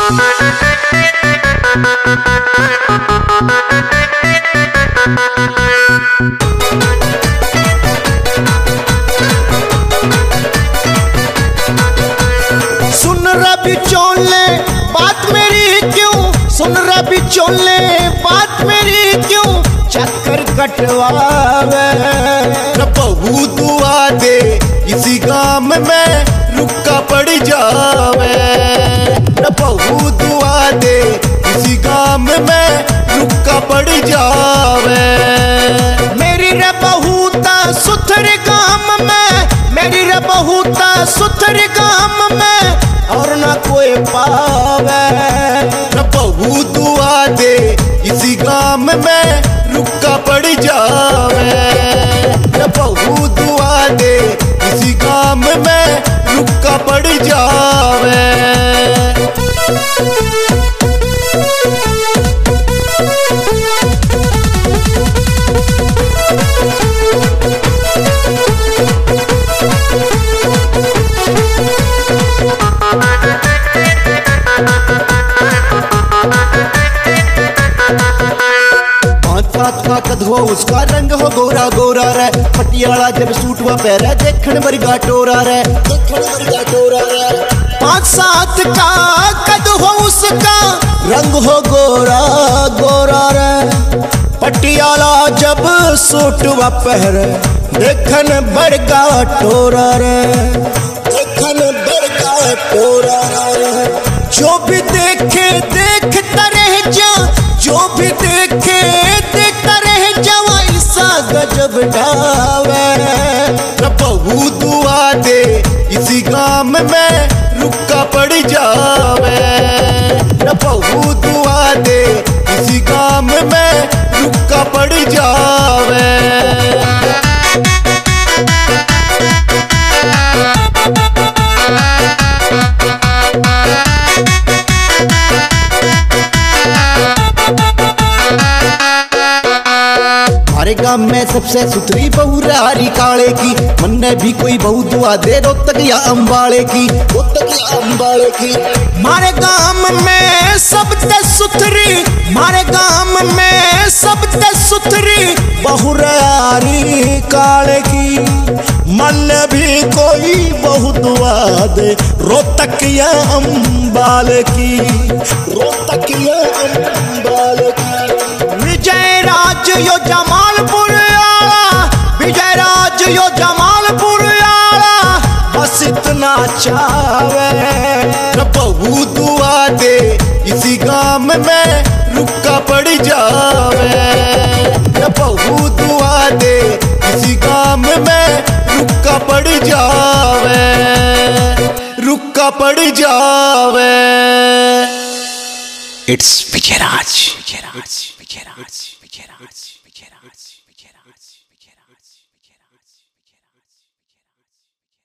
सुन रबी चोले बात मेरी क्यों, सुन रबी चोले बात मेरी क्यों चक्कर कटवावे। बहू दुआ दे इसी काम में रुका पड़ जावे। बहू दुआ दे इसी काम में रुका पड़ जावे। मेरी रे बहू ता सुथर काम में, मेरी रे बहू ता सुथर काम में और ना कोई पावे। बहू दुआ दे इसी काम में रुका पड़ जावे। बहू दुआ दे इसी काम में रुका पड़ जावे। का कद हो उसका रंग हो गोरा गोरा रे, पटियाला जब सूट वा पहरे देखण वर्गा टोरा रे, देखण वर्गा टोरा रे। 5-7 का कद हो उसका रंग हो गोरा गोरा रे, पटियाला जब सूट वा पहरे देखन वर्गा टोरा रे, देखन वर्गा टोरा रे। जो भी देखे देखता रह जा, जो भी देखे देखता रह जावा ऐसा गजब ढावे। बहू दुआ दे इसी काम में रुका पड़ जावे। बहू दुआ दे इसी काम में रुका पड़ जावे। हमारे गांव में सबसे सुथरी बहू रारी काले की, मन में भी कोई बहू दुआ दे रोहतक या अम्बाड़े की, रोहतक या अम्बाड़े की। हमारे गांव में सबसे सुथरी, हमारे गांव में सबसे सुथरी बहू रारी काले की, मन भी कोई बहू दुआ दे रोहतक या अम्बाड़े की, रोहतक या अम्बाड़े की। विजय राज यो जमालपुर आला, विजय राज यो जमालपुर आला बस इतना चावे। बहू दुआ दे इसी काम में रुका पड़ जावे। बहू दुआ दे इसी काम में रुका पड़ जावे, रुका पड़ जावे। इट्स विजयराज, विजयराज, विजयराज।